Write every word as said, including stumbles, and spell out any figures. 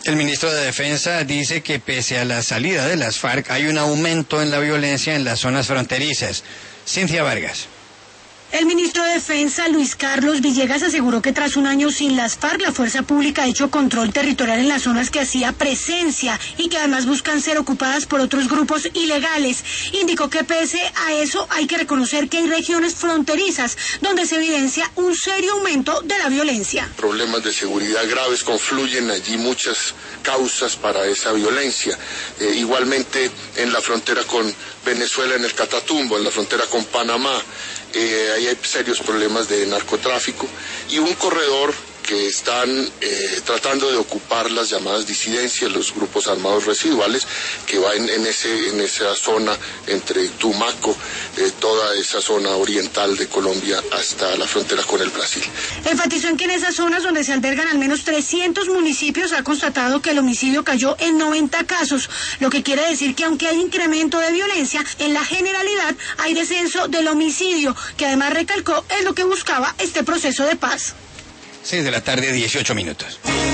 El ministro de Defensa dice que pese a la salida de las FARC hay un aumento en la violencia en las zonas fronterizas. Cintia Vargas. El ministro de Defensa, Luis Carlos Villegas, aseguró que tras un año sin las FARC, la fuerza pública ha hecho control territorial en las zonas que hacía presencia y que además buscan ser ocupadas por otros grupos ilegales. Indicó que pese a eso hay que reconocer que hay regiones fronterizas donde se evidencia un serio aumento de la violencia. Problemas de seguridad graves, confluyen allí muchas causas para esa violencia. Eh, igualmente en la frontera con Venezuela, en el Catatumbo, en la frontera con Panamá, Eh, ahí hay serios problemas de narcotráfico y un corredor que están eh, tratando de ocupar las llamadas disidencias, los grupos armados residuales, que va en, en, ese, en esa zona entre Tumaco, eh, toda esa zona oriental de Colombia hasta la frontera con el Brasil. Enfatizó en que en esas zonas donde se albergan al menos trescientos municipios ha constatado que el homicidio cayó en noventa casos, lo que quiere decir que aunque hay incremento de violencia, en la generalidad hay descenso del homicidio, que además recalcó es lo que buscaba este proceso de paz. seis de la tarde, dieciocho minutos.